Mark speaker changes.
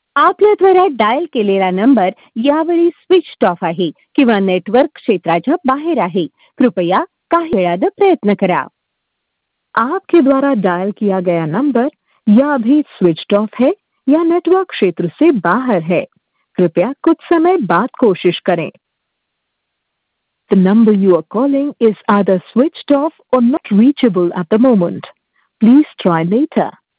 Speaker 1: आपल्याद्वारा dial केलेला number यावेळी switched off आहे किंवा नेटवर्क क्षेत्राच्या बाहेर आहे. कृपया काही वेळानं प्रयत्न करा. आपके द्वारा डायल किया गया नंबर या अभी स्विच्ड ऑफ है या नेटवर्क क्षेत्र से बाहर है. कृपया कुछ समय बाद कोशिश करें. The number you are calling is either switched off or not reachable at the moment. Please try later.